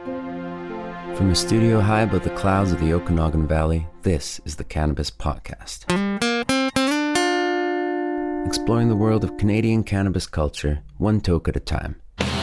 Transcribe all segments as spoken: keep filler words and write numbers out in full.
From a studio high above the clouds of the Okanagan Valley, this is the Cannabis Podcast. Exploring the world of Canadian cannabis culture, one toke at a time.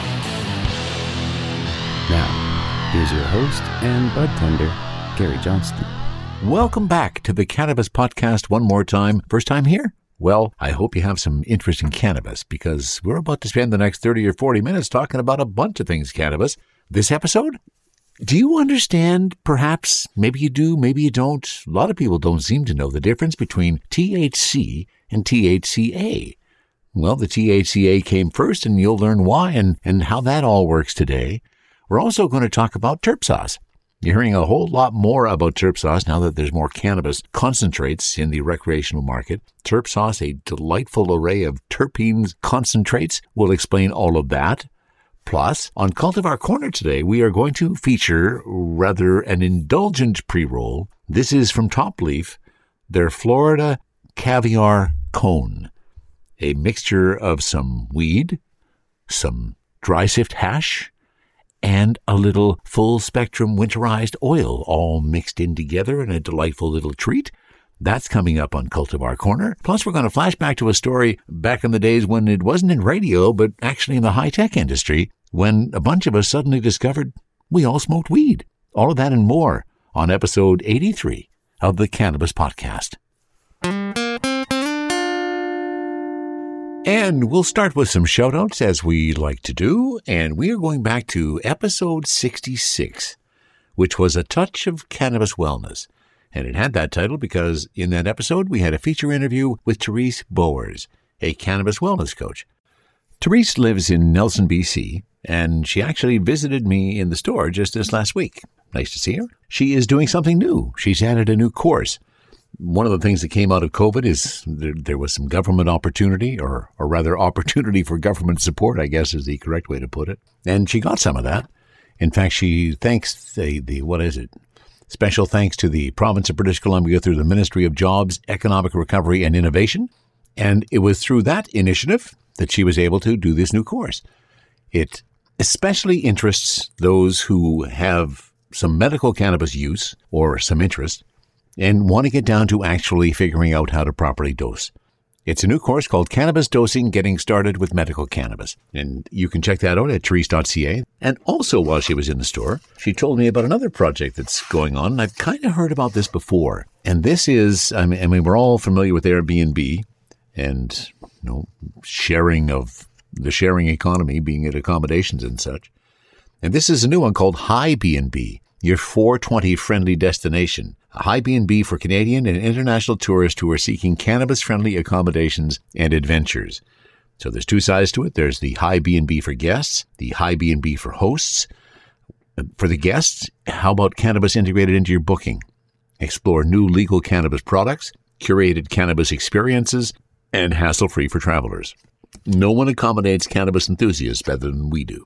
Now, here's your host and bud tender, Gary Johnston. Welcome back to the Cannabis Podcast one more time. First time here? Well, I hope you have some interest in cannabis because we're about to spend the next thirty or forty minutes talking about a bunch of things cannabis. This episode? Do you understand, perhaps, maybe you do, maybe you don't, a lot of people don't seem to know the difference between T H C and T H C A. Well, the T H C A came first and you'll learn why and, and how that all works today. We're also going to talk about terp sauce. You're hearing a whole lot more about terp sauce now that there's more cannabis concentrates in the recreational market. Terp sauce, a delightful array of terpenes concentrates. We'll explain all of that. Plus, on Cultivar Corner today, we are going to feature rather an indulgent pre-roll. This is from Top Leaf, their Florida Caviar Cone, a mixture of some weed, some dry sift hash, and a little full-spectrum winterized oil, all mixed in together in a delightful little treat. That's coming up on Cultivar Corner. Plus, we're going to flash back to a story back in the days when it wasn't in radio, but actually in the high-tech industry, when a bunch of us suddenly discovered we all smoked weed. All of that and more on episode eighty-three of the Cannabis Podcast. And we'll start with some shout-outs, as we like to do, and we are going back to episode sixty-six, which was A Touch of Cannabis Wellness. And it had that title because in that episode we had a feature interview with Therese Bowers, a cannabis wellness coach. Therese lives in Nelson, B C, and she actually visited me in the store just this last week. Nice to see her. She is doing something new. She's added a new course. One of the things that came out of COVID is there, there was some government opportunity, or, or rather opportunity for government support, I guess is the correct way to put it. And she got some of that. In fact, she thanks the, the what is it? Special thanks to the province of British Columbia through the Ministry of Jobs, Economic Recovery and Innovation. And it was through that initiative that she was able to do this new course. It especially interests those who have some medical cannabis use or some interest and want to get down to actually figuring out how to properly dose. It's a new course called Cannabis Dosing, Getting Started with Medical Cannabis. And you can check that out at therese dot c a. And also while she was in the store, she told me about another project that's going on. And I've kind of heard about this before. And this is, I mean, I mean we're all familiar with Airbnb and, you know, sharing of the sharing economy, being at accommodations and such. And this is a new one called HiBnB, your four twenty friendly destination. A HiBnB for Canadian and international tourists who are seeking cannabis-friendly accommodations and adventures. So there's two sides to it. There's the HiBnB for guests, the HiBnB for hosts. For the guests, how about cannabis integrated into your booking? Explore new legal cannabis products, curated cannabis experiences, and hassle-free for travelers. No one accommodates cannabis enthusiasts better than we do.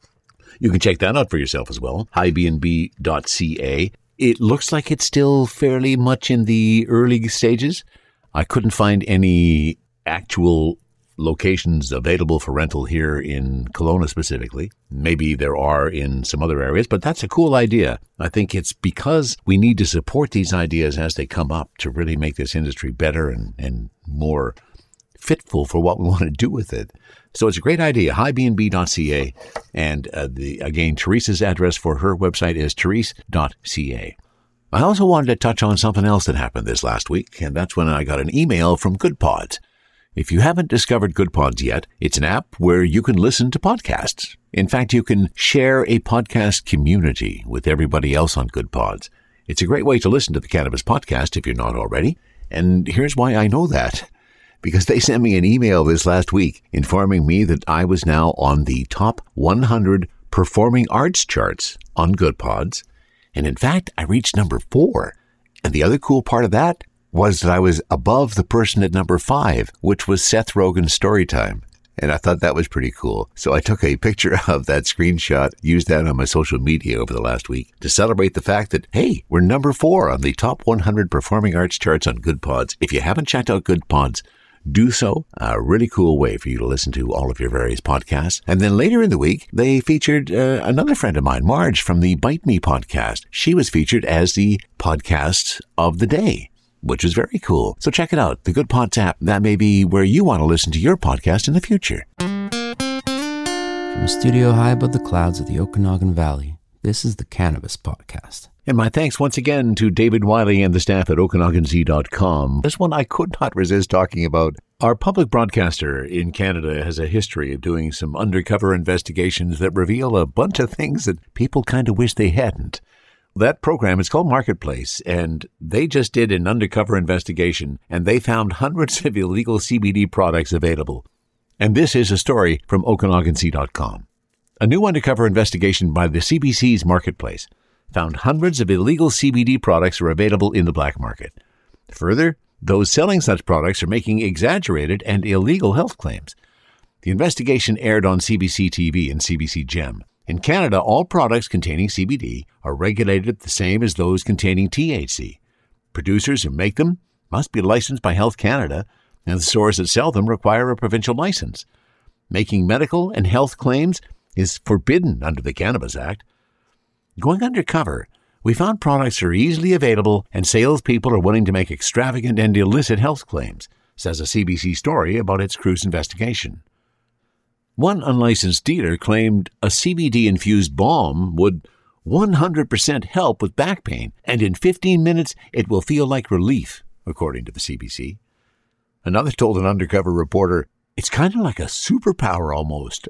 You can check that out for yourself as well, hi b n b dot c a. It looks like it's still fairly much in the early stages. I couldn't find any actual locations available for rental here in Kelowna specifically. Maybe there are in some other areas, but that's a cool idea. I think it's because we need to support these ideas as they come up to really make this industry better and, and more fitful for what we want to do with it. So it's a great idea, hi b n b dot c a. And uh, the again, Therese's address for her website is therese dot c a. I also wanted to touch on something else that happened this last week, and that's when I got an email from GoodPods. If you haven't discovered GoodPods yet, it's an app where you can listen to podcasts. In fact, you can share a podcast community with everybody else on GoodPods. It's a great way to listen to the Cannabis Podcast if you're not already. And here's why I know that. Because they sent me an email this last week informing me that I was now on the top one hundred performing arts charts on GoodPods. And in fact, I reached number four. And the other cool part of that was that I was above the person at number five, which was Seth Rogen's Storytime. And I thought that was pretty cool. So I took a picture of that screenshot, used that on my social media over the last week to celebrate the fact that, hey, we're number four on the top one hundred performing arts charts on GoodPods. If you haven't checked out GoodPods, do so. A really cool way for you to listen to all of your various podcasts. And then later in the week, they featured uh, another friend of mine, Marge, from the Bite Me podcast. She was featured as the podcast of the day, which is very cool. So check it out, the Good Pods app. That may be where you want to listen to your podcast in the future. From a studio high above the clouds of the Okanagan Valley, this is the Cannabis Podcast. And my thanks once again to David Wiley and the staff at Okanagan Z dot com. This one I could not resist talking about. Our public broadcaster in Canada has a history of doing some undercover investigations that reveal a bunch of things that people kind of wish they hadn't. That program is called Marketplace, and they just did an undercover investigation, and they found hundreds of illegal C B D products available. And this is a story from Okanagan Z dot com. A new undercover investigation by the C B C's Marketplace found hundreds of illegal C B D products are available in the black market. Further, those selling such products are making exaggerated and illegal health claims. The investigation aired on C B C T V and C B C Gem. In Canada, all products containing C B D are regulated the same as those containing T H C. Producers who make them must be licensed by Health Canada, and the stores that sell them require a provincial license. Making medical and health claims is forbidden under the Cannabis Act. Going undercover, we found products are easily available and salespeople are willing to make extravagant and illicit health claims, says a C B C story about its cruise investigation. One unlicensed dealer claimed a C B D-infused balm would one hundred percent help with back pain, and in fifteen minutes it will feel like relief, according to the C B C. Another told an undercover reporter, it's kind of like a superpower almost.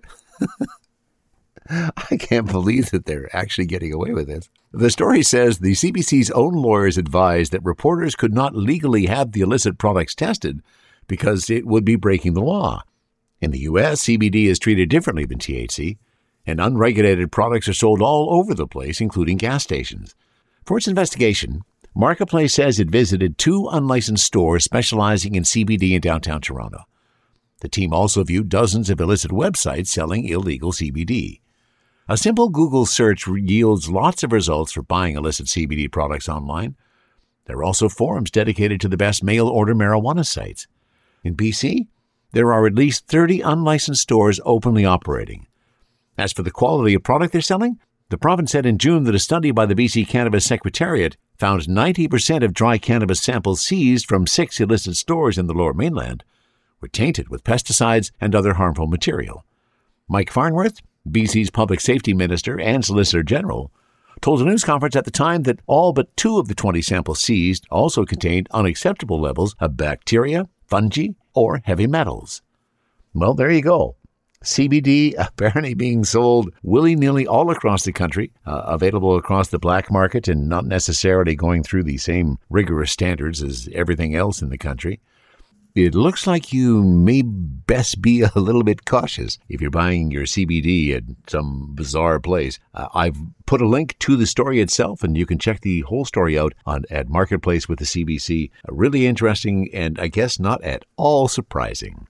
I can't believe that they're actually getting away with this. The story says the C B C's own lawyers advised that reporters could not legally have the illicit products tested because it would be breaking the law. In the U S, C B D is treated differently than T H C, and unregulated products are sold all over the place, including gas stations. For its investigation, Marketplace says it visited two unlicensed stores specializing in C B D in downtown Toronto. The team also viewed dozens of illicit websites selling illegal C B D. A simple Google search yields lots of results for buying illicit C B D products online. There are also forums dedicated to the best mail-order marijuana sites. In B C, there are at least thirty unlicensed stores openly operating. As for the quality of product they're selling, the province said in June that a study by the B C Cannabis Secretariat found ninety percent of dry cannabis samples seized from six illicit stores in the Lower Mainland were tainted with pesticides and other harmful material. Mike Farnworth, B C's Public Safety Minister and Solicitor General, told a news conference at the time that all but two of the twenty samples seized also contained unacceptable levels of bacteria, fungi, or heavy metals. Well, there you go. C B D apparently being sold willy-nilly all across the country, uh, available across the black market and not necessarily going through the same rigorous standards as everything else in the country. It looks like you may best be a little bit cautious if you're buying your C B D at some bizarre place. Uh, I've put a link to the story itself, and you can check the whole story out on at Marketplace with the C B C. Uh, really interesting, and I guess not at all surprising.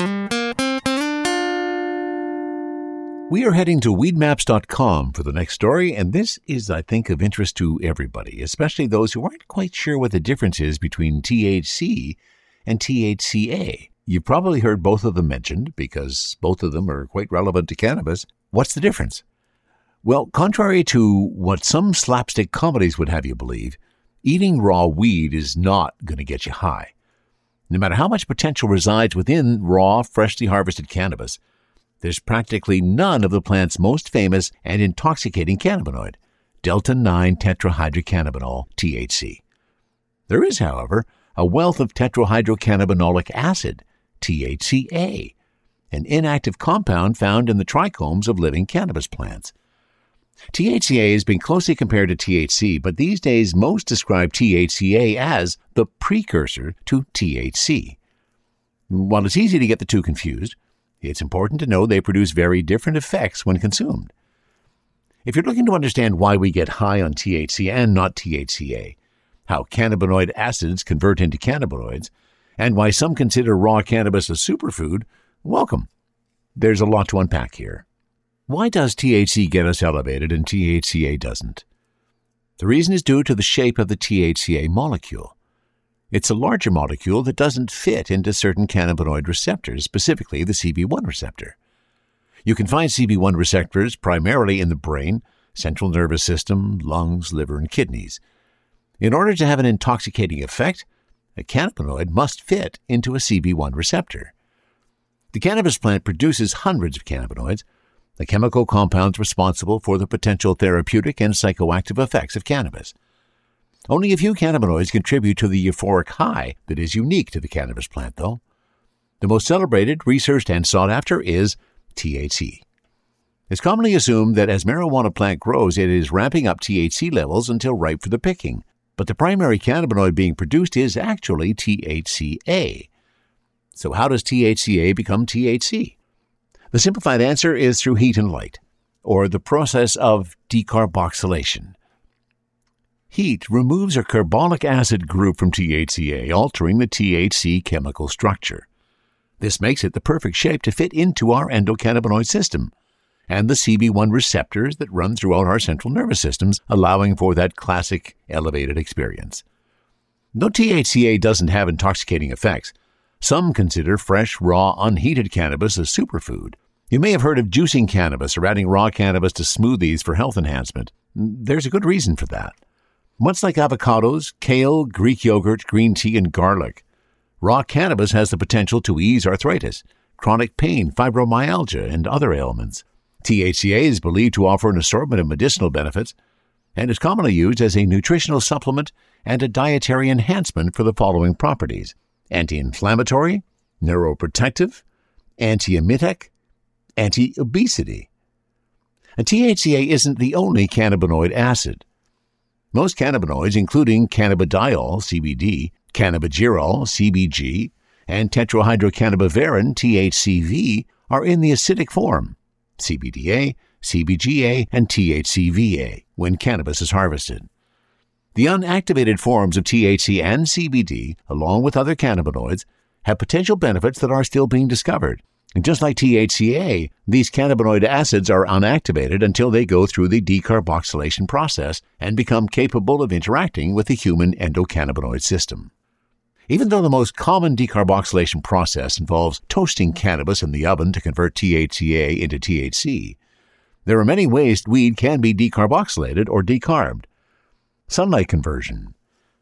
We are heading to weed maps dot com for the next story, and this is, I think, of interest to everybody, especially those who aren't quite sure what the difference is between T H C and T H C A. You've probably heard both of them mentioned because both of them are quite relevant to cannabis. What's the difference? Well, contrary to what some slapstick comedies would have you believe, eating raw weed is not going to get you high. No matter how much potential resides within raw, freshly harvested cannabis, there's practically none of the plant's most famous and intoxicating cannabinoid, delta nine tetrahydrocannabinol, T H C. There is, however, a wealth of tetrahydrocannabinolic acid, T H C A, an inactive compound found in the trichomes of living cannabis plants. T H C A has been closely compared to T H C, but these days most describe T H C A as the precursor to T H C. While it's easy to get the two confused, it's important to know they produce very different effects when consumed. If you're looking to understand why we get high on T H C and not T H C A, how cannabinoid acids convert into cannabinoids, and why some consider raw cannabis a superfood, welcome. There's a lot to unpack here. Why does T H C get us elevated and T H C A doesn't? The reason is due to the shape of the T H C A molecule. It's a larger molecule that doesn't fit into certain cannabinoid receptors, specifically the C B one receptor. You can find C B one receptors primarily in the brain, central nervous system, lungs, liver, and kidneys. In order to have an intoxicating effect, a cannabinoid must fit into a C B one receptor. The cannabis plant produces hundreds of cannabinoids, the chemical compounds responsible for the potential therapeutic and psychoactive effects of cannabis. Only a few cannabinoids contribute to the euphoric high that is unique to the cannabis plant, though. The most celebrated, researched, and sought after is T H C. It's commonly assumed that as marijuana plant grows, it is ramping up T H C levels until ripe for the picking. But the primary cannabinoid being produced is actually T H C A. So how does T H C A become T H C? The simplified answer is through heat and light, or the process of decarboxylation. Heat removes a carbolic acid group from T H C A, altering the T H C chemical structure. This makes it the perfect shape to fit into our endocannabinoid system and the C B one receptors that run throughout our central nervous systems, allowing for that classic elevated experience. Though T H C A doesn't have intoxicating effects, some consider fresh, raw, unheated cannabis a superfood. You may have heard of juicing cannabis or adding raw cannabis to smoothies for health enhancement. There's a good reason for that. Much like avocados, kale, Greek yogurt, green tea, and garlic, raw cannabis has the potential to ease arthritis, chronic pain, fibromyalgia, and other ailments. T H C A is believed to offer an assortment of medicinal benefits and is commonly used as a nutritional supplement and a dietary enhancement for the following properties: anti-inflammatory, neuroprotective, anti-emetic, anti-obesity. And T H C A isn't the only cannabinoid acid. Most cannabinoids, including cannabidiol, C B D, cannabigerol, C B G, and tetrahydrocannabivarin, T H C V, are in the acidic form, C B D A, C B G A, and T H C V A, when cannabis is harvested. The unactivated forms of T H C and C B D, along with other cannabinoids, have potential benefits that are still being discovered. And just like T H C A, these cannabinoid acids are unactivated until they go through the decarboxylation process and become capable of interacting with the human endocannabinoid system. Even though the most common decarboxylation process involves toasting cannabis in the oven to convert T H C A into T H C, there are many ways weed can be decarboxylated or decarbed. Sunlight conversion.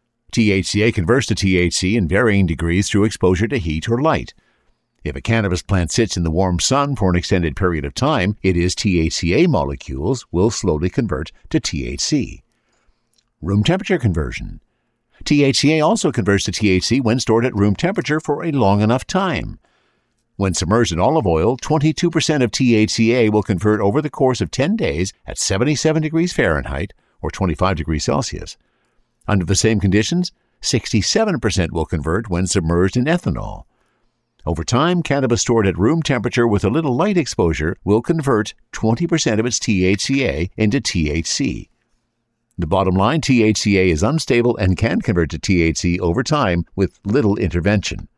T H C A converts to T H C in varying degrees through exposure to heat or light. If a cannabis plant sits in the warm sun for an extended period of time, it is T H C A molecules will slowly convert to T H C. Room temperature conversion. T H C A also converts to T H C when stored at room temperature for a long enough time. When submerged in olive oil, twenty-two percent of T H C A will convert over the course of ten days at seventy-seven degrees Fahrenheit or twenty-five degrees Celsius. Under the same conditions, sixty-seven percent will convert when submerged in ethanol. Over time, cannabis stored at room temperature with a little light exposure will convert twenty percent of its T H C A into T H C. The bottom line, T H C A is unstable and can convert to T H C over time with little intervention.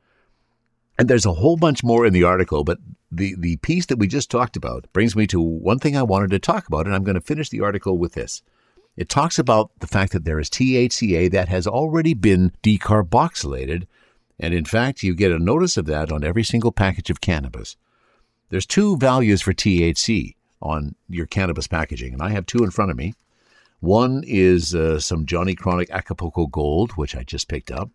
And there's a whole bunch more in the article, but the, the piece that we just talked about brings me to one thing I wanted to talk about, and I'm going to finish the article with this. It talks about the fact that there is T H C A that has already been decarboxylated, and in fact, you get a notice of that on every single package of cannabis. There's two values for T H C on your cannabis packaging, and I have two in front of me. One is uh, some Johnny Chronic Acapulco Gold, which I just picked up.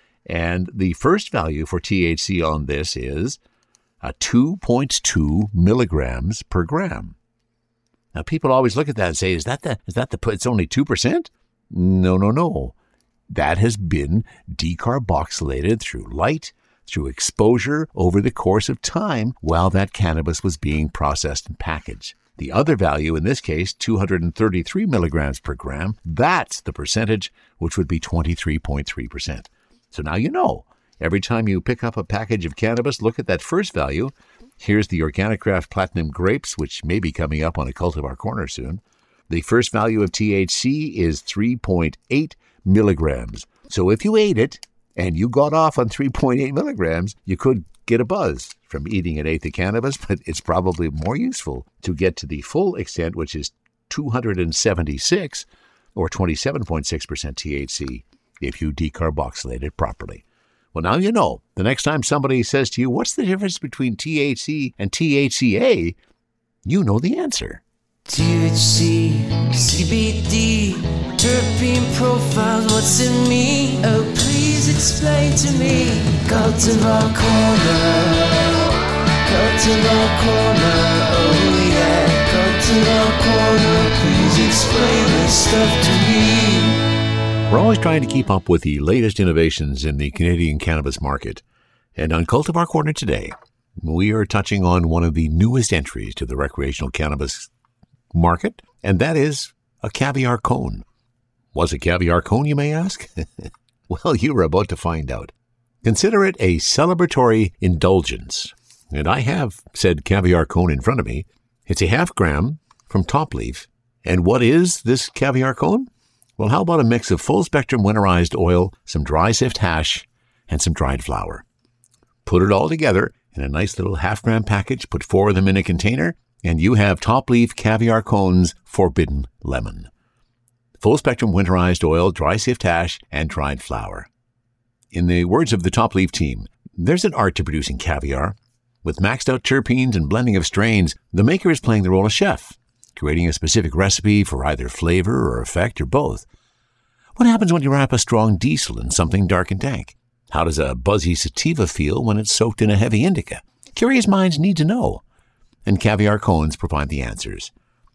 And the first value for T H C on this is a two point two milligrams per gram. Now, people always look at that and say, is that the, is that the, it's only two percent? No, no, no. That has been decarboxylated through light, through exposure over the course of time while that cannabis was being processed and packaged. The other value, in this case, two hundred thirty-three milligrams per gram, that's the percentage, which would be twenty-three point three percent. So now you know. Every time you pick up a package of cannabis, look at that first value. Here's the Organicraft Platinum Grapes, which may be coming up on a Cultivar Corner soon. The first value of T H C is three point eight milligrams. So if you ate it and you got off on three point eight milligrams, you could get a buzz from eating an eighth of cannabis, but it's probably more useful to get to the full extent, which is two hundred seventy-six or twenty-seven point six percent T H C. if you decarboxylate it properly. Well, now you know. The next time somebody says to you, what's the difference between T H C and T H C A? You know the answer. T H C, C B D, terpene profiles, what's in me? Oh, please explain to me. Cultivar Corner, Cultivar Corner, oh yeah. Cultivar Corner, please explain this stuff to me. We're always trying to keep up with the latest innovations in the Canadian cannabis market. And on Cultivar Corner today, we are touching on one of the newest entries to the recreational cannabis market, and that is a caviar cone. What's a caviar cone, you may ask? Well, you are about to find out. Consider it a celebratory indulgence. And I have said caviar cone in front of me. It's a half gram from Top Leaf. And what is this caviar cone? Well, how about a mix of full-spectrum winterized oil, some dry sift hash, and some dried flower? Put it all together in a nice little half-gram package, put four of them in a container, and you have Top Leaf Caviar Cones Forbidden Lemon. Full-spectrum winterized oil, dry sift hash, and dried flower. In the words of the Top Leaf team, there's an art to producing caviar. With maxed-out terpenes and blending of strains, the maker is playing the role of chef, creating a specific recipe for either flavor or effect or both. What happens when you wrap a strong diesel in something dark and dank? How does a buzzy sativa feel when it's soaked in a heavy indica? Curious minds need to know. And caviar cones provide the answers.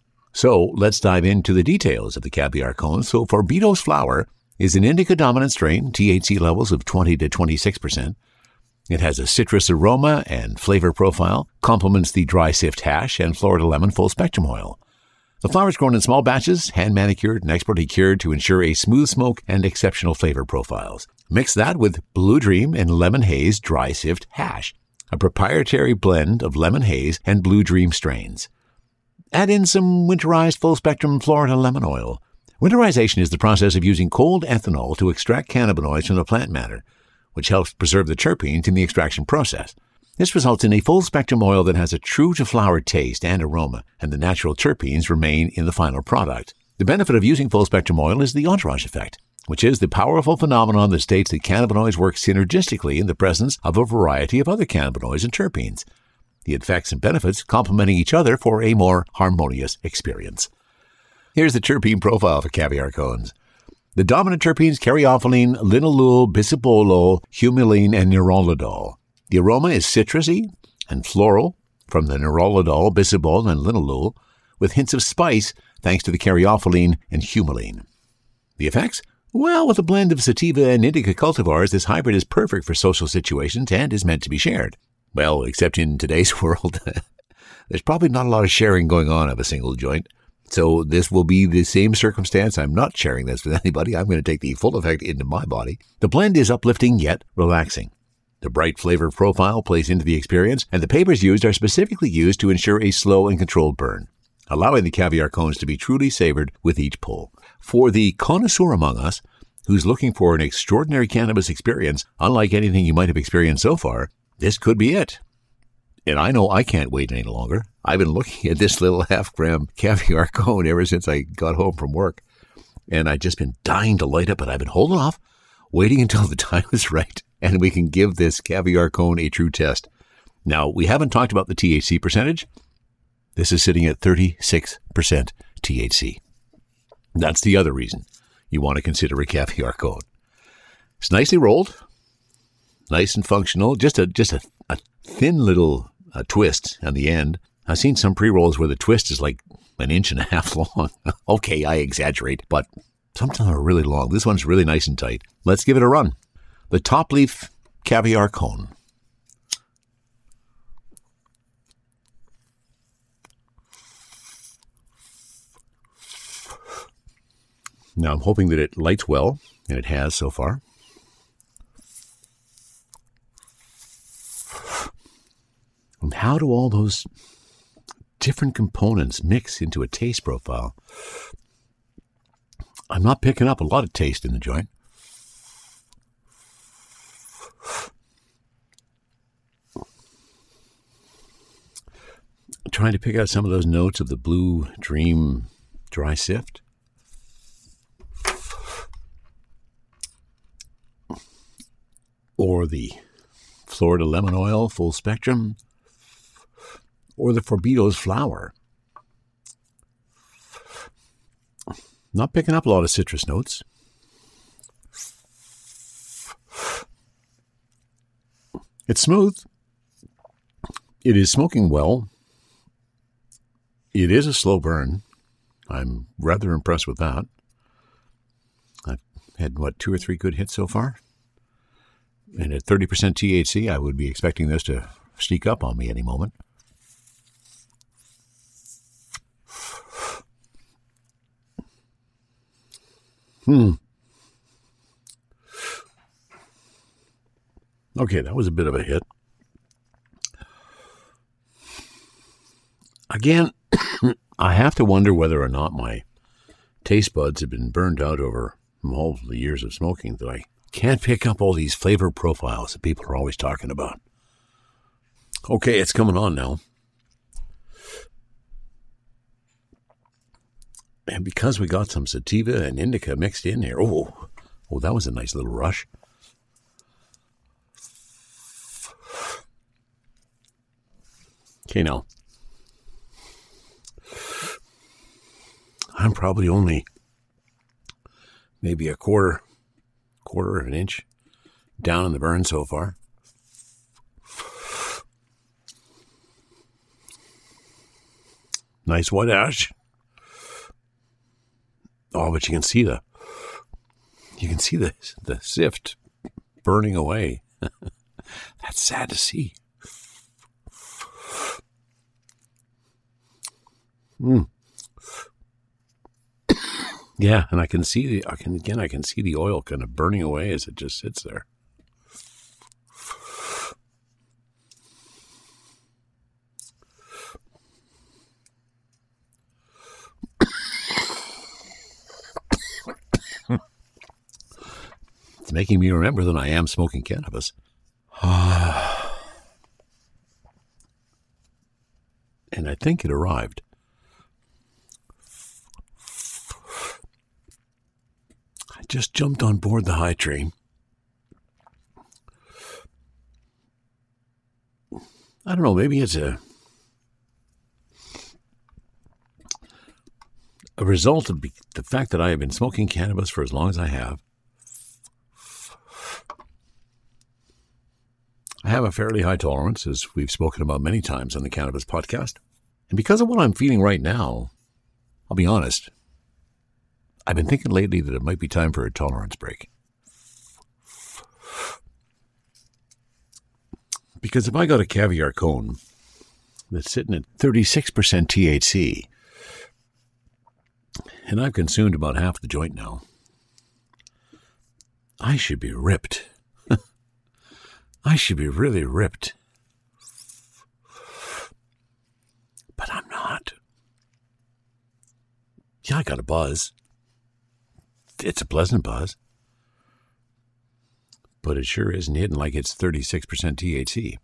So let's dive into the details of the caviar cones. So Forbitos flower is an indica-dominant strain, T H C levels of twenty to twenty-six percent. It has a citrus aroma and flavor profile, complements the dry sift hash and Florida lemon full-spectrum oil. The flower is grown in small batches, hand-manicured and expertly cured to ensure a smooth smoke and exceptional flavor profiles. Mix that with Blue Dream and Lemon Haze dry sift hash, a proprietary blend of Lemon Haze and Blue Dream strains. Add in some winterized full-spectrum Florida lemon oil. Winterization is the process of using cold ethanol to extract cannabinoids from the plant matter, which helps preserve the terpenes in the extraction process. This results in a full-spectrum oil that has a true-to-flower taste and aroma, and the natural terpenes remain in the final product. The benefit of using full-spectrum oil is the entourage effect, which is the powerful phenomenon that states that cannabinoids work synergistically in the presence of a variety of other cannabinoids and terpenes, the effects and benefits complementing each other for a more harmonious experience. Here's the terpene profile for caviar cones. The dominant terpenes caryophyllene, linalool, bisabolol, humulene, and nerolidol. The aroma is citrusy and floral from the nerolidol, bisabol, and linalool, with hints of spice thanks to the caryophyllene and humulene. The effects? Well, with a blend of sativa and indica cultivars, this hybrid is perfect for social situations and is meant to be shared. Well, except in today's world, there's probably not a lot of sharing going on of a single joint. So this will be the same circumstance. I'm not sharing this with anybody. I'm going to take the full effect into my body. The blend is uplifting yet relaxing. The bright flavor profile plays into the experience, and the papers used are specifically used to ensure a slow and controlled burn, allowing the caviar cones to be truly savored with each pull. For the connoisseur among us, who's looking for an extraordinary cannabis experience, unlike anything you might have experienced so far, this could be it. And I know I can't wait any longer. I've been looking at this little half-gram caviar cone ever since I got home from work, and I've just been dying to light it, but I've been holding off, waiting until the time is right, and we can give this caviar cone a true test. Now, we haven't talked about the T H C percentage. This is sitting at thirty-six percent T H C. That's the other reason you want to consider a caviar cone. It's nicely rolled, nice and functional, just a just a, a thin little a twist on the end. I've seen some pre-rolls where the twist is like an inch and a half long. Okay, I exaggerate, but sometimes they're really long. This one's really nice and tight. Let's give it a run. The Top Leaf Caviar Cone. Now, I'm hoping that it lights well, and it has so far. And how do all those different components mix into a taste profile? I'm not picking up a lot of taste in the joint. I'm trying to pick out some of those notes of the Blue Dream dry sift. or the Florida lemon oil full spectrum, or the Forbitos flower. Not picking up a lot of citrus notes. It's smooth. It is smoking well. It is a slow burn. I'm rather impressed with that. I've had, what, two or three good hits so far? And at thirty percent T H C, I would be expecting this to sneak up on me any moment. Hmm. Okay, that was a bit of a hit. Again, I have to wonder whether or not my taste buds have been burned out over all the years of smoking that I can't pick up all these flavor profiles that people are always talking about. Okay, it's coming on now. And because we got some sativa and indica mixed in here, oh, oh, that was a nice little rush. Okay, now, I'm probably only maybe a quarter, quarter of an inch down in the burn so far. Nice white ash. Oh, but you can see the, you can see the the sift burning away. That's sad to see. Mm. Yeah, and I can see the, I can, again, I can see the oil kind of burning away as it just sits there. It's making me remember that I am smoking cannabis. And I think it arrived. I just jumped on board the high train. I don't know, maybe it's a a result of the fact that I have been smoking cannabis for as long as I have. I have a fairly high tolerance, as we've spoken about many times on the Cannabis Podcast. And because of what I'm feeling right now, I'll be honest, I've been thinking lately that it might be time for a tolerance break. Because if I got a caviar cone that's sitting at thirty-six percent T H C, and I've consumed about half the joint now, I should be ripped. I should be really ripped. But I'm not. Yeah, I got a buzz. It's a pleasant buzz. But it sure isn't hidden like it's thirty-six percent T H C.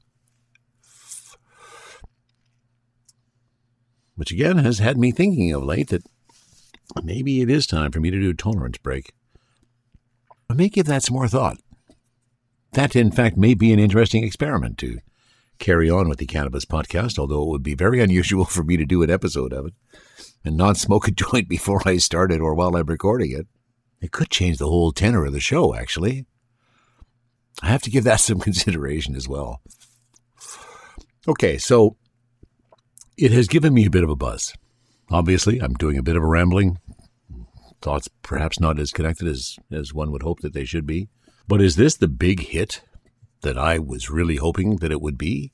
Which again has had me thinking of late that maybe it is time for me to do a tolerance break. I may give that some more thought. That, in fact, may be an interesting experiment to carry on with the Cannabis Podcast, although it would be very unusual for me to do an episode of it and not smoke a joint before I start it or while I'm recording it. It could change the whole tenor of the show, actually. I have to give that some consideration as well. Okay, so it has given me a bit of a buzz. Obviously, I'm doing a bit of a rambling. Thoughts perhaps not as connected as, as one would hope that they should be. But is this the big hit that I was really hoping that it would be?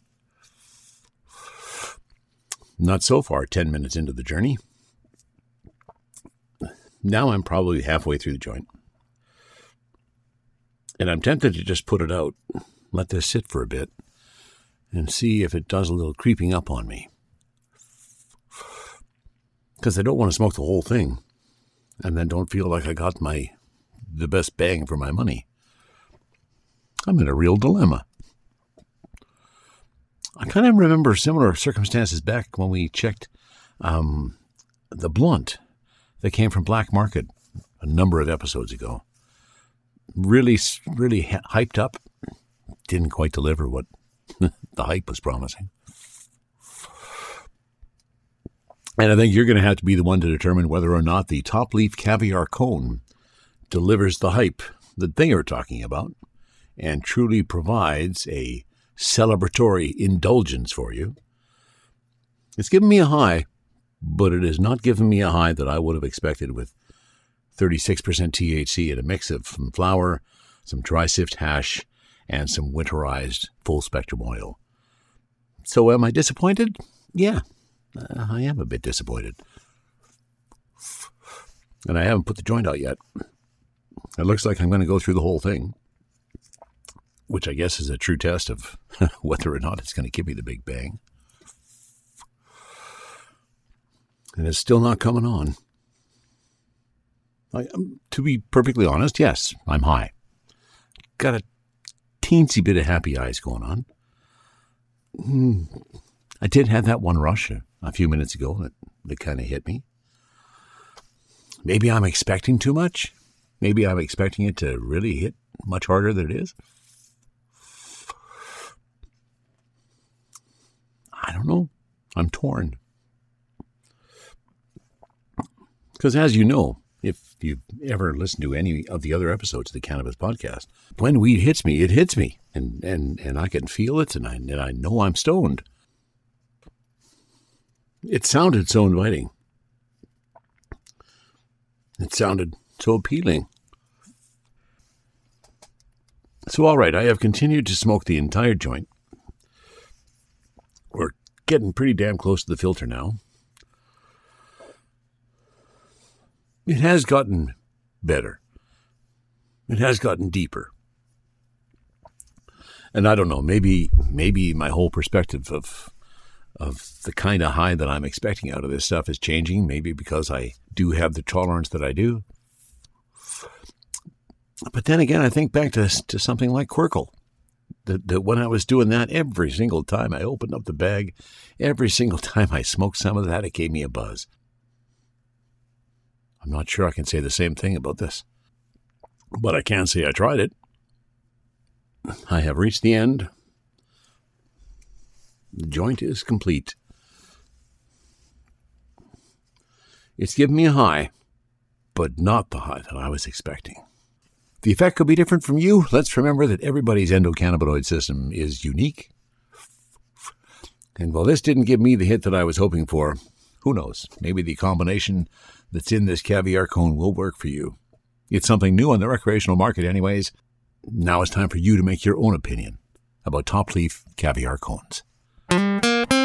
Not so far, ten minutes into the journey. Now I'm probably halfway through the joint. And I'm tempted to just put it out, let this sit for a bit, and see if it does a little creeping up on me. Because I don't want to smoke the whole thing, and then don't feel like I got my the best bang for my money. I'm in a real dilemma. I kind of remember similar circumstances back when we checked um, the blunt that came from Black Market a number of episodes ago. Really, really hyped up didn't quite deliver what the hype was promising. And I think you're going to have to be the one to determine whether or not the Top Leaf Caviar Cone delivers the hype that they are talking about and truly provides a celebratory indulgence for you. It's given me a high, but it has not given me a high that I would have expected with thirty-six percent T H C in a mix of some flour, some dry sift hash, and some winterized full spectrum oil. So am I disappointed? Yeah, uh, I am a bit disappointed. And I haven't put the joint out yet. It looks like I'm going to go through the whole thing, which I guess is a true test of whether or not it's going to give me the big bang. And it's still not coming on. I, um, to be perfectly honest, yes, I'm high. Got a teensy bit of happy eyes going on. Mm, I did have that one rush a, a few minutes ago that, that kind of hit me. Maybe I'm expecting too much. Maybe I'm expecting it to really hit much harder than it is. I don't know. I'm torn. Because as you know, if you've ever listened to any of the other episodes of the Cannabis Podcast, when weed hits me, it hits me. And and, and I can feel it, and I, and I know I'm stoned. It sounded so inviting. It sounded so appealing. So, all right, I have continued to smoke the entire joint. We're getting pretty damn close to the filter now. It has gotten better. It has gotten deeper. And I don't know, maybe maybe my whole perspective of of the kind of high that I'm expecting out of this stuff is changing, maybe because I do have the tolerance that I do. But then again, I think back to to something like Quirkle. That, that when I was doing that, every single time I opened up the bag, every single time I smoked some of that, it gave me a buzz. I'm not sure I can say the same thing about this. But I can say I tried it. I have reached the end. The joint is complete. It's given me a high, but not the high that I was expecting. The effect could be different from you. Let's remember that everybody's endocannabinoid system is unique. And while this didn't give me the hit that I was hoping for, who knows? Maybe the combination that's in this caviar cone will work for you. It's something new on the recreational market anyways. Now it's time for you to make your own opinion about Top Leaf Caviar Cones. And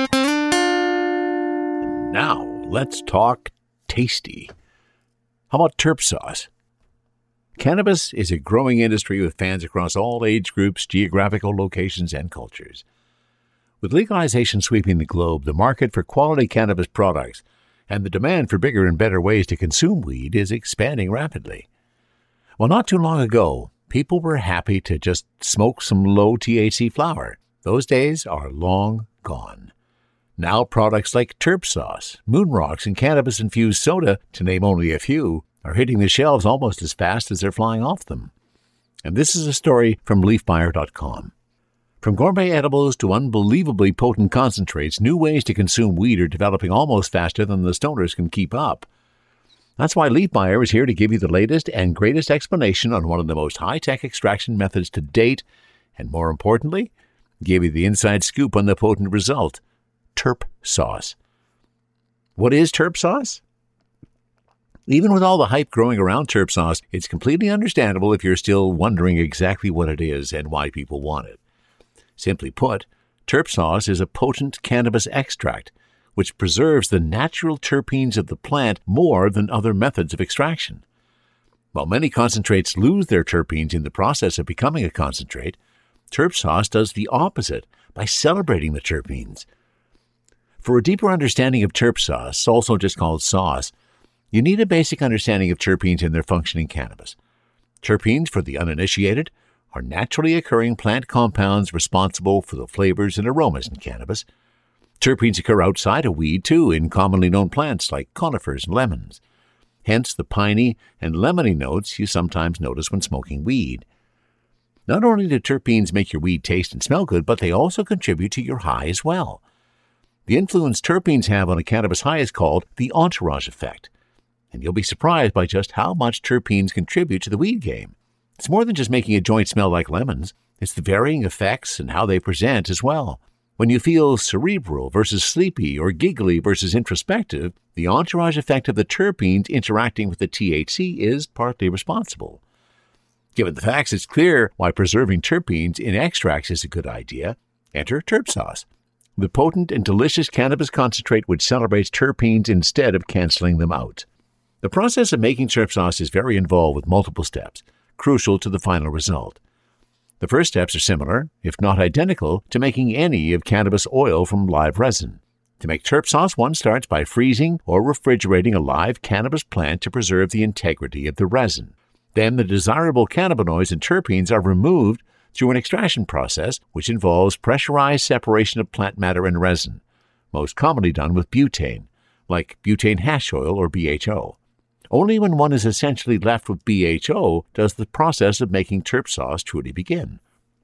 now, let's talk tasty. How about terp sauce? Cannabis is a growing industry with fans across all age groups, geographical locations, and cultures. With legalization sweeping the globe, the market for quality cannabis products and the demand for bigger and better ways to consume weed is expanding rapidly. Well, not too long ago, people were happy to just smoke some low T H C flower. Those days are long gone. Now products like terp sauce, moon rocks, and cannabis-infused soda, to name only a few, are hitting the shelves almost as fast as they're flying off them. And this is a story from leaf buyer dot com. From gourmet edibles to unbelievably potent concentrates, new ways to consume weed are developing almost faster than the stoners can keep up. That's why LeafBuyer is here to give you the latest and greatest explanation on one of the most high-tech extraction methods to date, and more importantly, give you the inside scoop on the potent result, terp sauce. What is terp sauce? Even with all the hype growing around terp sauce, it's completely understandable if you're still wondering exactly what it is and why people want it. Simply put, terp sauce is a potent cannabis extract, which preserves the natural terpenes of the plant more than other methods of extraction. While many concentrates lose their terpenes in the process of becoming a concentrate, terp sauce does the opposite by celebrating the terpenes. For a deeper understanding of terp sauce, also just called sauce, you need a basic understanding of terpenes and their function in cannabis. Terpenes, for the uninitiated, are naturally occurring plant compounds responsible for the flavors and aromas in cannabis. Terpenes occur outside of weed, too, in commonly known plants like conifers and lemons. Hence the piney and lemony notes you sometimes notice when smoking weed. Not only do terpenes make your weed taste and smell good, but they also contribute to your high as well. The influence terpenes have on a cannabis high is called the entourage effect, and you'll be surprised by just how much terpenes contribute to the weed game. It's more than just making a joint smell like lemons. It's the varying effects and how they present as well. When you feel cerebral versus sleepy or giggly versus introspective, the entourage effect of the terpenes interacting with the T H C is partly responsible. Given the facts, it's clear why preserving terpenes in extracts is a good idea. Enter Terp Sauce, the potent and delicious cannabis concentrate which celebrates terpenes instead of canceling them out. The process of making Terp Sauce is very involved with multiple steps, crucial to the final result. The first steps are similar, if not identical, to making any of cannabis oil from live resin. To make Terp Sauce, one starts by freezing or refrigerating a live cannabis plant to preserve the integrity of the resin. Then the desirable cannabinoids and terpenes are removed through an extraction process which involves pressurized separation of plant matter and resin, most commonly done with butane, like butane hash oil or B H O. Only when one is essentially left with B H O does the process of making Terp Sauce truly begin.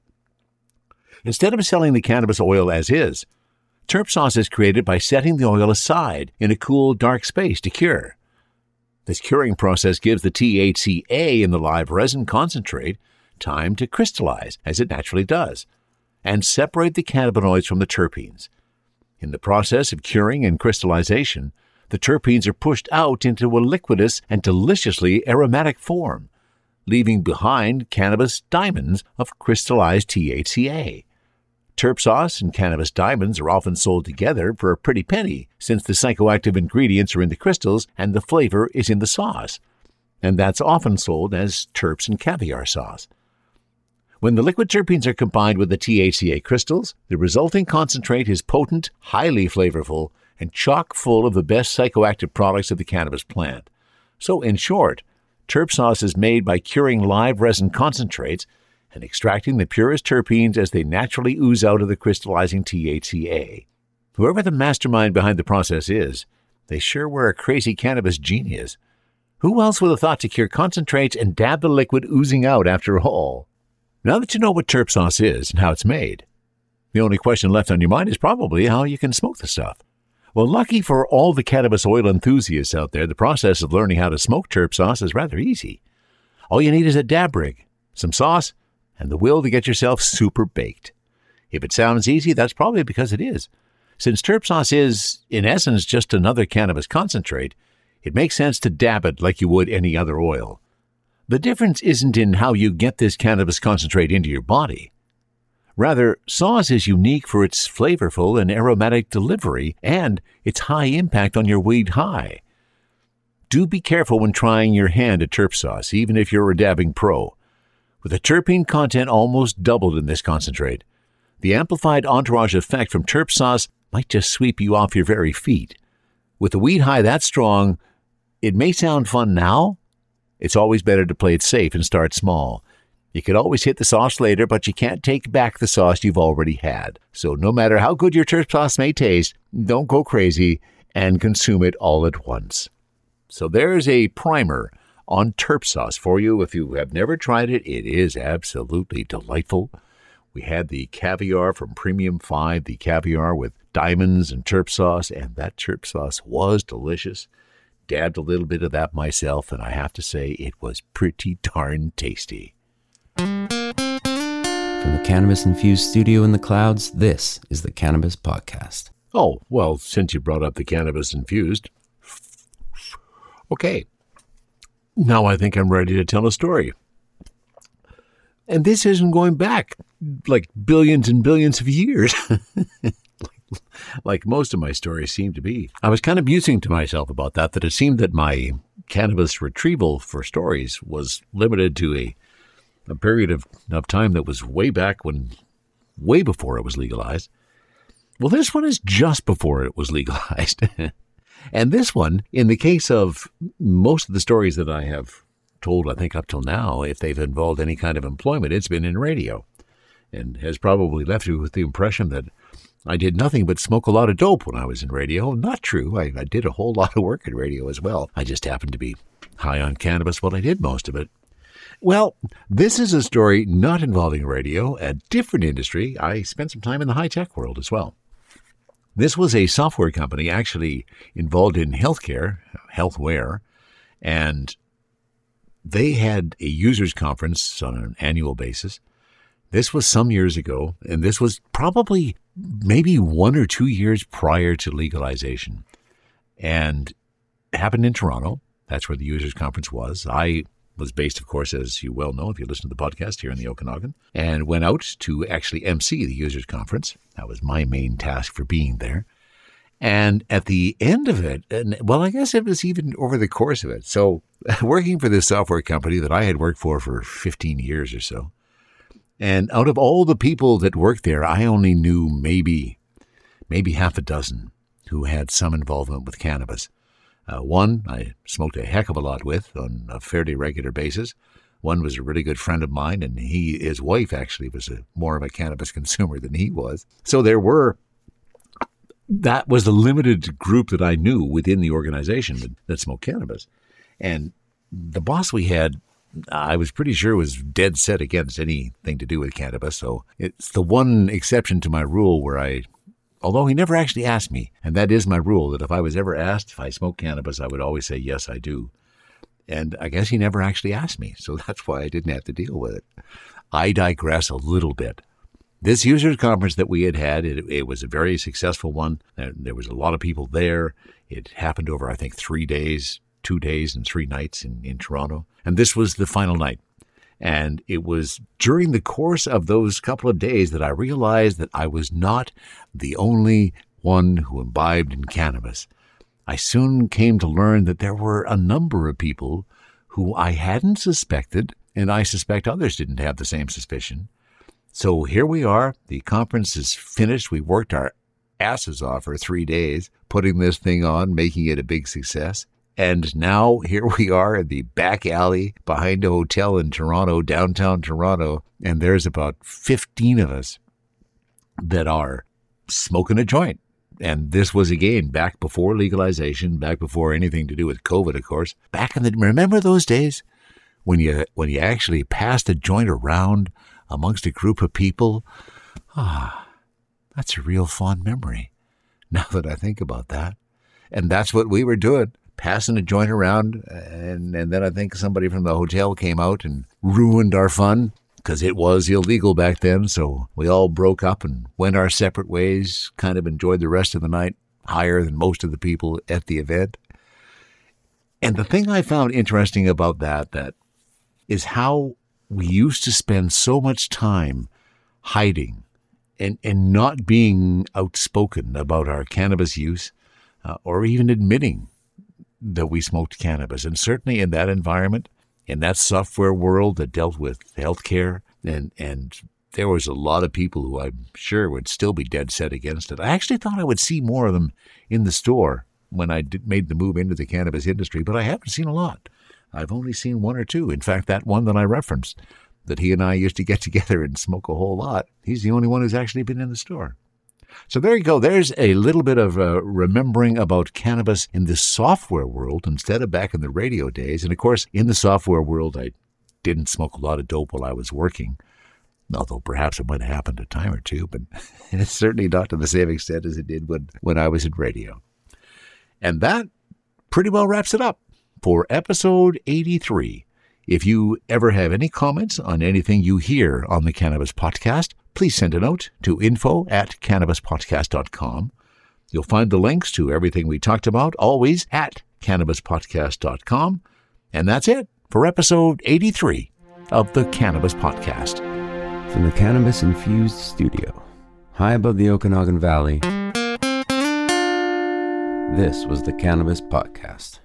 Instead of selling the cannabis oil as is, Terp Sauce is created by setting the oil aside in a cool, dark space to cure. This curing process gives the T H C A in the live resin concentrate time to crystallize, as it naturally does, and separate the cannabinoids from the terpenes. In the process of curing and crystallization, the terpenes are pushed out into a liquidous and deliciously aromatic form, leaving behind cannabis diamonds of crystallized T H C A. Terp Sauce and cannabis diamonds are often sold together for a pretty penny, since the psychoactive ingredients are in the crystals and the flavor is in the sauce, and that's often sold as terps and caviar sauce. When the liquid terpenes are combined with the T H C A crystals, the resulting concentrate is potent, highly flavorful, and chock full of the best psychoactive products of the cannabis plant. So, in short, Terp Sauce is made by curing live resin concentrates and extracting the purest terpenes as they naturally ooze out of the crystallizing T H C A. Whoever the mastermind behind the process is, they sure were a crazy cannabis genius. Who else would have thought to cure concentrates and dab the liquid oozing out after all? Now that you know what Terp Sauce is and how it's made, the only question left on your mind is probably how you can smoke the stuff. Well, lucky for all the cannabis oil enthusiasts out there, the process of learning how to smoke Terp Sauce is rather easy. All you need is a dab rig, some sauce, and the will to get yourself super baked. If it sounds easy, that's probably because it is. Since Terp Sauce is, in essence, just another cannabis concentrate, it makes sense to dab it like you would any other oil. The difference isn't in how you get this cannabis concentrate into your body. Rather, sauce is unique for its flavorful and aromatic delivery and its high impact on your weed high. Do be careful when trying your hand at Terp Sauce, even if you're a dabbing pro. With the terpene content almost doubled in this concentrate, the amplified entourage effect from Terp Sauce might just sweep you off your very feet. With the weed high that strong, it may sound fun now. It's always better to play it safe and start small. You could always hit the sauce later, but you can't take back the sauce you've already had. So no matter how good your Terp Sauce may taste, don't go crazy and consume it all at once. So there's a primer on Terp Sauce for you. If you have never tried it, it is absolutely delightful. We had the caviar from Premium five, the caviar with diamonds and Terp Sauce, and that Terp Sauce was delicious. Dabbed a little bit of that myself, and I have to say it was pretty darn tasty. From the Cannabis-infused studio in the clouds, this is the Cannabis Podcast. Oh, well, since you brought up the cannabis-infused, okay. Now I think I'm ready to tell a story. And this isn't going back like billions and billions of years. Like most of my stories seem to be. I was kind of musing to myself about that, that it seemed that my cannabis retrieval for stories was limited to a, a period of, of time that was way back when, way before it was legalized. Well, this one is just before it was legalized. And this one, in the case of most of the stories that I have told, I think up till now, if they've involved any kind of employment, it's been in radio, and has probably left you with the impression that I did nothing but smoke a lot of dope when I was in radio. Not true. I, I did a whole lot of work in radio as well. I just happened to be high on cannabis while I did most of it. Well, this is a story not involving radio, a different industry. I spent some time in the high-tech world as well. This was a software company actually involved in healthcare, healthware, and they had a users conference on an annual basis. This was some years ago, and this was probably maybe one or two years prior to legalization. And it happened in Toronto. That's where the users conference was. I was based, of course, as you well know, if you listen to the podcast, here in the Okanagan, and went out to actually emcee the users conference. That was my main task for being there. And at the end of it, and well, I guess it was even over the course of it. So working for this software company that I had worked for for fifteen years or so, and out of all the people that worked there, I only knew maybe, maybe half a dozen who had some involvement with cannabis. Uh, one I smoked a heck of a lot with on a fairly regular basis. One was a really good friend of mine, and he, his wife actually was a, more of a cannabis consumer than he was. So there were, that was the limited group that I knew within the organization that, that smoked cannabis. And the boss we had, I was pretty sure was dead set against anything to do with cannabis. So it's the one exception to my rule where I, although he never actually asked me, and that is my rule, that if I was ever asked if I smoke cannabis, I would always say, yes, I do. And I guess he never actually asked me, so that's why I didn't have to deal with it. I digress a little bit. This users conference that we had had, it, it was a very successful one. There, there was a lot of people there. It happened over, I think, three days, two days and three nights in, in Toronto. And this was the final night. And it was during the course of those couple of days that I realized that I was not the only one who imbibed in cannabis. I soon came to learn that there were a number of people who I hadn't suspected, and I suspect others didn't have the same suspicion. So here we are. The conference is finished. We worked our asses off for three days, putting this thing on, making it a big success. And now here we are in the back alley behind a hotel in Toronto, downtown Toronto, and there's about fifteen of us that are smoking a joint. And this was, again, back before legalization, back before anything to do with COVID, of course. Back in the, remember those days when you when you actually passed a joint around amongst a group of people? Ah, that's a real fond memory, now that I think about that. And that's what we were doing. Passing a joint around, and, and then I think somebody from the hotel came out and ruined our fun because it was illegal back then. So we all broke up and went our separate ways, kind of enjoyed the rest of the night higher than most of the people at the event. And the thing I found interesting about that, that is how we used to spend so much time hiding and, and not being outspoken about our cannabis use uh, or even admitting that we smoked cannabis. And certainly in that environment, in that software world that dealt with healthcare, and, and there was a lot of people who I'm sure would still be dead set against it. I actually thought I would see more of them in the store when I did, made the move into the cannabis industry, but I haven't seen a lot. I've only seen one or two. In fact, that one that I referenced, that he and I used to get together and smoke a whole lot, he's the only one who's actually been in the store. So there you go. There's a little bit of uh, remembering about cannabis in the software world instead of back in the radio days. And of course, in the software world, I didn't smoke a lot of dope while I was working, although perhaps it might have happened a time or two, but it's certainly not to the same extent as it did when, when I was in radio. And that pretty well wraps it up for episode eighty-three. If you ever have any comments on anything you hear on the Cannabis Podcast, please send a note to info at cannabis podcast dot com. You'll find the links to everything we talked about always at cannabis podcast dot com. And that's it for episode eighty-three of the Cannabis Podcast. From the Cannabis Infused Studio, high above the Okanagan Valley, this was the Cannabis Podcast.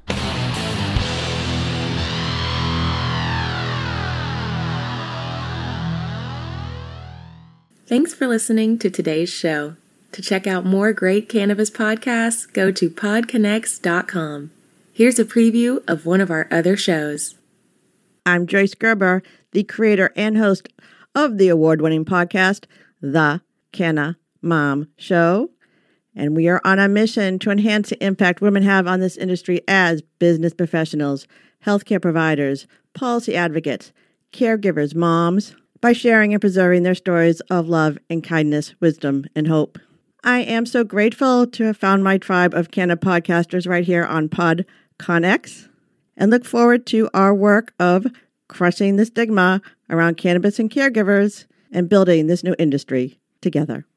Thanks for listening to today's show. To check out more great cannabis podcasts, go to pod connects dot com. Here's a preview of one of our other shows. I'm Joyce Gerber, the creator and host of the award-winning podcast, The Canna Mom Show. And we are on a mission to enhance the impact women have on this industry as business professionals, healthcare providers, policy advocates, caregivers, moms, by sharing and preserving their stories of love and kindness, wisdom, and hope. I am so grateful to have found my tribe of Canada podcasters right here on PodConX, and look forward to our work of crushing the stigma around cannabis and caregivers and building this new industry together.